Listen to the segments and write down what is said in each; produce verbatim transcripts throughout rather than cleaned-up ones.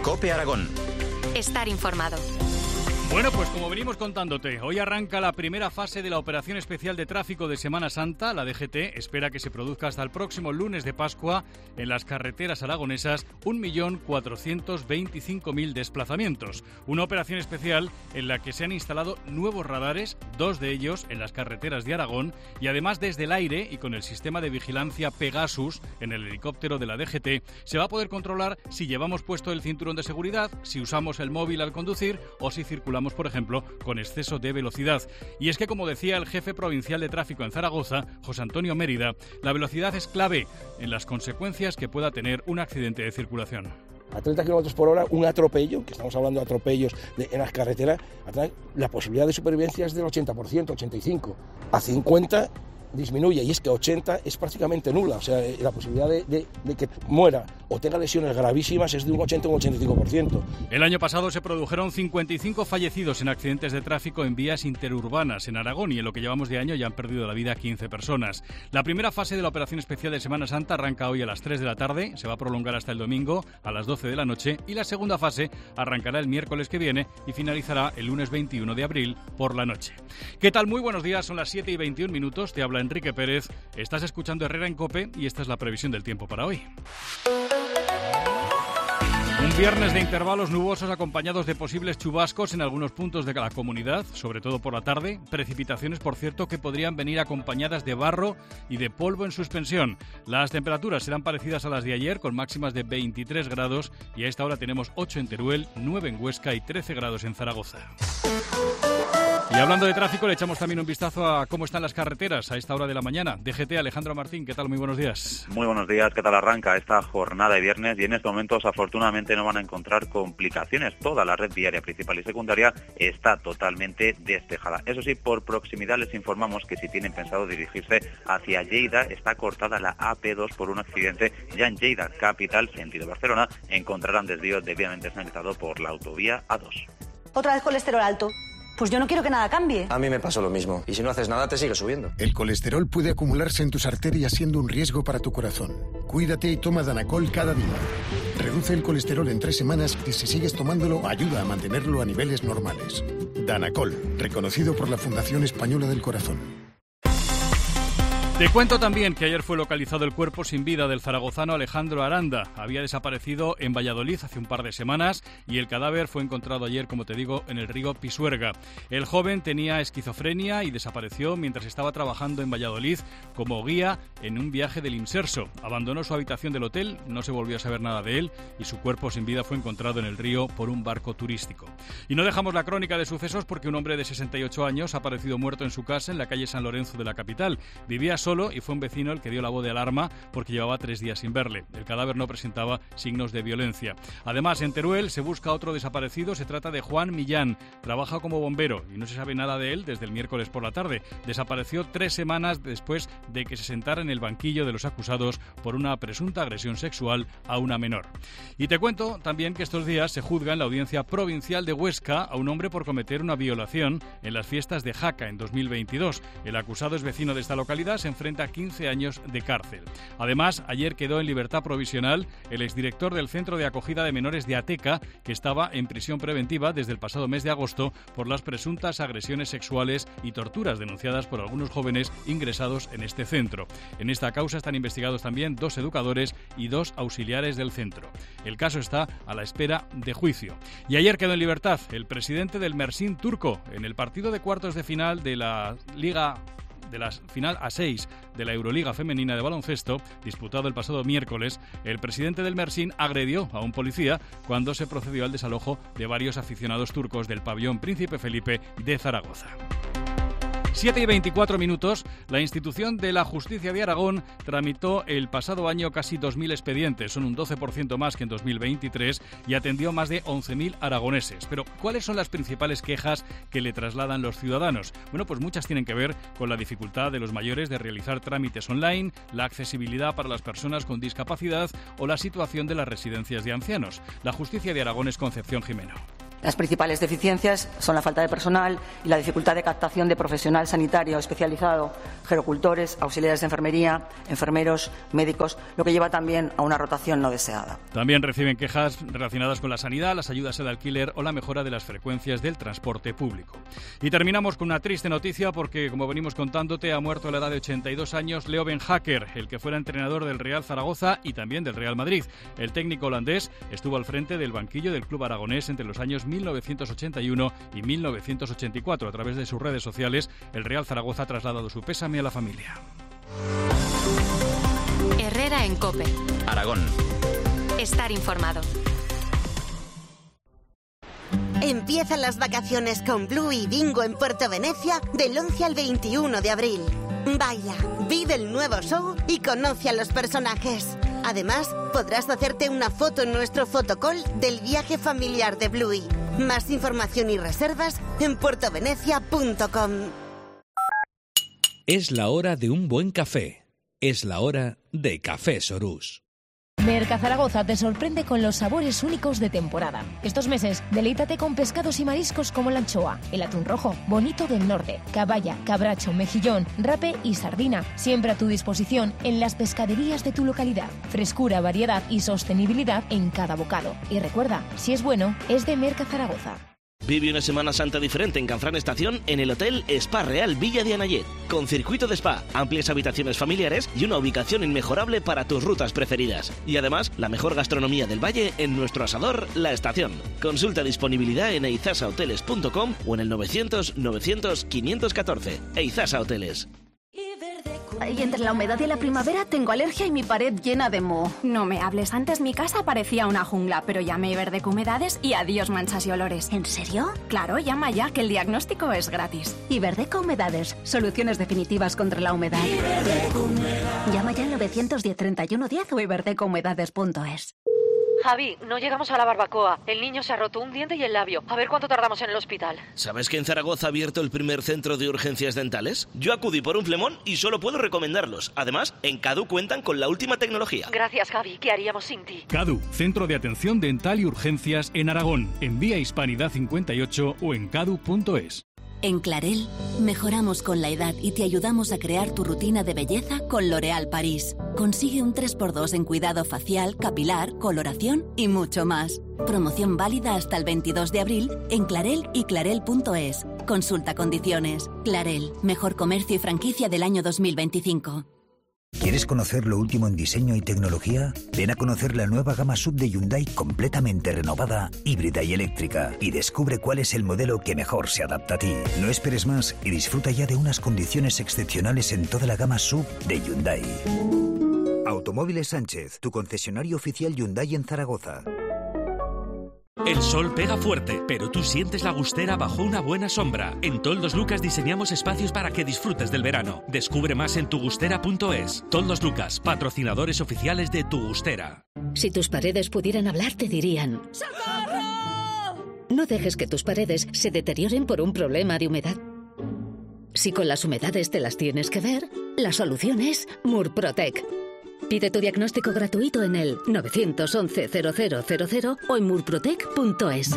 COPE Aragón. Estar informado. Bueno, pues como venimos contándote, hoy arranca la primera fase de la Operación Especial de Tráfico de Semana Santa. La D G T espera que se produzca hasta el próximo lunes de Pascua en las carreteras aragonesas un millón cuatrocientos veinticinco mil desplazamientos. Una operación especial en la que se han instalado nuevos radares, dos de ellos en las carreteras de Aragón, y además desde el aire y con el sistema de vigilancia Pegasus en el helicóptero de la D G T se va a poder controlar si llevamos puesto el cinturón de seguridad, si usamos el móvil al conducir o si circulamos, por ejemplo, con exceso de velocidad. Y es que, como decía el jefe provincial de tráfico en Zaragoza, José Antonio Mérida, la velocidad es clave en las consecuencias que pueda tener un accidente de circulación. A treinta kilómetros por hora, un atropello, que estamos hablando de atropellos de, en las carreteras, la posibilidad de supervivencia es del ochenta por ciento, ochenta y cinco por ciento. A cincuenta disminuye, y es que ochenta es prácticamente nula, o sea, la posibilidad de, de, de que muera o tenga lesiones gravísimas es de un ochenta o un ochenta y cinco por ciento. El año pasado se produjeron cincuenta y cinco fallecidos en accidentes de tráfico en vías interurbanas en Aragón, y en lo que llevamos de año ya han perdido la vida quince personas. La primera fase de la Operación Especial de Semana Santa arranca hoy a las tres de la tarde, se va a prolongar hasta el domingo a las doce de la noche, y la segunda fase arrancará el miércoles que viene y finalizará el lunes veintiuno de abril por la noche. ¿Qué tal? Muy buenos días, son las siete y veintiún minutos, te habla Enrique Pérez, estás escuchando Herrera en COPE y esta es la previsión del tiempo para hoy. Un viernes de intervalos nubosos acompañados de posibles chubascos en algunos puntos de la comunidad, sobre todo por la tarde. Precipitaciones, por cierto, que podrían venir acompañadas de barro y de polvo en suspensión. Las temperaturas serán parecidas a las de ayer, con máximas de veintitrés grados, y a esta hora tenemos ocho en Teruel, nueve en Huesca y trece grados en Zaragoza. Y hablando de tráfico, le echamos también un vistazo a cómo están las carreteras a esta hora de la mañana. D G T, Alejandro Martín, ¿qué tal? Muy buenos días. Muy buenos días, ¿qué tal arranca esta jornada de viernes? Y en estos momentos, afortunadamente, no van a encontrar complicaciones. Toda la red viaria principal y secundaria está totalmente despejada. Eso sí, por proximidad les informamos que si tienen pensado dirigirse hacia Lleida, está cortada la A P dos por un accidente. Ya en Lleida, capital, sentido Barcelona, encontrarán desvío debidamente señalizado por la autovía A dos. Otra vez colesterol alto. Pues yo no quiero que nada cambie. A mí me pasó lo mismo. Y si no haces nada, te sigue subiendo. El colesterol puede acumularse en tus arterias siendo un riesgo para tu corazón. Cuídate y toma Danacol cada día. Reduce el colesterol en tres semanas y si sigues tomándolo, ayuda a mantenerlo a niveles normales. Danacol, reconocido por la Fundación Española del Corazón. Te cuento también que ayer fue localizado el cuerpo sin vida del zaragozano Alejandro Aranda. Había desaparecido en Valladolid hace un par de semanas y el cadáver fue encontrado ayer, como te digo, en el río Pisuerga. El joven tenía esquizofrenia y desapareció mientras estaba trabajando en Valladolid como guía en un viaje del Inserso. Abandonó su habitación del hotel, no se volvió a saber nada de él y su cuerpo sin vida fue encontrado en el río por un barco turístico. Y no dejamos la crónica de sucesos porque un hombre de sesenta y ocho años ha aparecido muerto en su casa en la calle San Lorenzo de la capital. Vivía solo y fue un vecino el que dio la voz de alarma porque llevaba tres días sin verle. El cadáver no presentaba signos de violencia. Además, en Teruel se busca otro desaparecido. Se trata de Juan Millán. Trabaja como bombero y no se sabe nada de él desde el miércoles por la tarde. Desapareció tres semanas después de que se sentara en el banquillo de los acusados por una presunta agresión sexual a una menor. Y te cuento también que estos días se juzga en la Audiencia Provincial de Huesca a un hombre por cometer una violación en las fiestas de Jaca en dos mil veintidós. El acusado es vecino de esta localidad, se enfrenta a quince años de cárcel. Además, ayer quedó en libertad provisional el exdirector del Centro de Acogida de Menores de Ateca, que estaba en prisión preventiva desde el pasado mes de agosto por las presuntas agresiones sexuales y torturas denunciadas por algunos jóvenes ingresados en este centro. En esta causa están investigados también dos educadores y dos auxiliares del centro. El caso está a la espera de juicio. Y ayer quedó en libertad el presidente del Mersin turco en el partido de cuartos de final de la Liga de la final A seis de la Euroliga femenina de baloncesto, disputado el pasado miércoles. El presidente del Mersin agredió a un policía cuando se procedió al desalojo de varios aficionados turcos del pabellón Príncipe Felipe de Zaragoza. siete y veinticuatro minutos, la institución de la Justicia de Aragón tramitó el pasado año casi dos mil expedientes, son un doce por ciento más que en dos mil veintitrés, y atendió más de once mil aragoneses. Pero, ¿cuáles son las principales quejas que le trasladan los ciudadanos? Bueno, pues muchas tienen que ver con la dificultad de los mayores de realizar trámites online, la accesibilidad para las personas con discapacidad o la situación de las residencias de ancianos. La Justicia de Aragón es Concepción Jimeno. Las principales deficiencias son la falta de personal y la dificultad de captación de profesional sanitario especializado, gerocultores, auxiliares de enfermería, enfermeros, médicos, lo que lleva también a una rotación no deseada. También reciben quejas relacionadas con la sanidad, las ayudas al alquiler o la mejora de las frecuencias del transporte público. Y terminamos con una triste noticia porque, como venimos contándote, ha muerto a la edad de ochenta y dos años Leo Beenhakker, el que fuera entrenador del Real Zaragoza y también del Real Madrid. El técnico holandés estuvo al frente del banquillo del club aragonés entre los años mil novecientos ochenta y uno y mil novecientos ochenta y cuatro. A través de sus redes sociales, el Real Zaragoza ha trasladado su pésame a la familia. Herrera en COPE. Aragón. Estar informado. Empiezan las vacaciones con Blue y Bingo en Puerto Venecia del once al veintiuno de abril. Baila, vive el nuevo show y conoce a los personajes. Además, podrás hacerte una foto en nuestro fotocall del viaje familiar de Bluey. Más información y reservas en puertovenecia punto com. Es la hora de un buen café. Es la hora de Café Sorús. Mercazaragoza te sorprende con los sabores únicos de temporada. Estos meses, deleítate con pescados y mariscos como la anchoa, el atún rojo, bonito del norte, caballa, cabracho, mejillón, rape y sardina. Siempre a tu disposición en las pescaderías de tu localidad. Frescura, variedad y sostenibilidad en cada bocado. Y recuerda, si es bueno, es de Mercazaragoza. Vive una Semana Santa diferente en Canfrán Estación en el Hotel Spa Real Villa de Anayet, con circuito de spa, amplias habitaciones familiares y una ubicación inmejorable para tus rutas preferidas. Y además, la mejor gastronomía del valle en nuestro asador La Estación. Consulta disponibilidad en eizasa hoteles punto com o en el novecientos novecientos quinientos catorce. Eizasa Hoteles. Y entre la humedad y la primavera tengo alergia y mi pared llena de moho. No me hables, antes mi casa parecía una jungla, pero llamé a Iberdeco Humedades y adiós manchas y olores. ¿En serio? Claro, llama ya, que el diagnóstico es gratis. Iberdeco Humedades, soluciones definitivas contra la humedad. Llama ya al novecientos diez treinta y uno diez o iberdeco humedades punto es. Javi, no llegamos a la barbacoa. El niño se ha roto un diente y el labio. A ver cuánto tardamos en el hospital. ¿Sabes que en Zaragoza ha abierto el primer centro de urgencias dentales? Yo acudí por un flemón y solo puedo recomendarlos. Además, en CADU cuentan con la última tecnología. Gracias, Javi. ¿Qué haríamos sin ti? CADU, Centro de Atención Dental y Urgencias en Aragón. En Vía Hispanidad cincuenta y ocho o en cadu punto es. En Clarel, mejoramos con la edad y te ayudamos a crear tu rutina de belleza con L'Oréal Paris. Consigue un tres por dos en cuidado facial, capilar, coloración y mucho más. Promoción válida hasta el veintidós de abril en Clarel y clarel punto es. Consulta condiciones. Clarel, mejor comercio y franquicia del año dos mil veinticinco. ¿Quieres conocer lo último en diseño y tecnología? Ven a conocer la nueva gama sub de Hyundai completamente renovada, híbrida y eléctrica, y descubre cuál es el modelo que mejor se adapta a ti. No esperes más y disfruta ya de unas condiciones excepcionales en toda la gama sub de Hyundai. Automóviles Sánchez, tu concesionario oficial Hyundai en Zaragoza. El sol pega fuerte, pero tú sientes la gustera bajo una buena sombra. En Toldos Lucas diseñamos espacios para que disfrutes del verano. Descubre más en tu gustera punto es. Toldos Lucas, patrocinadores oficiales de Tu Gustera. Si tus paredes pudieran hablar, te dirían: ¡socorro! No dejes que tus paredes se deterioren por un problema de humedad. Si con las humedades te las tienes que ver, la solución es Murprotec. Pide tu diagnóstico gratuito en el nueve once cero cero cero cero o en murprotec punto es.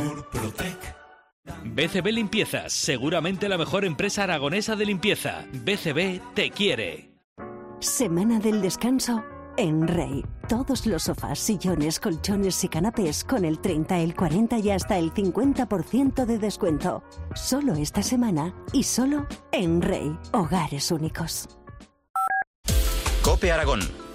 B C B Limpiezas, seguramente la mejor empresa aragonesa de limpieza. B C B te quiere. Semana del descanso en Rey. Todos los sofás, sillones, colchones y canapés con el treinta, el cuarenta y hasta el cincuenta por ciento de descuento. Solo esta semana y solo en Rey. Hogares únicos. COPE Aragón.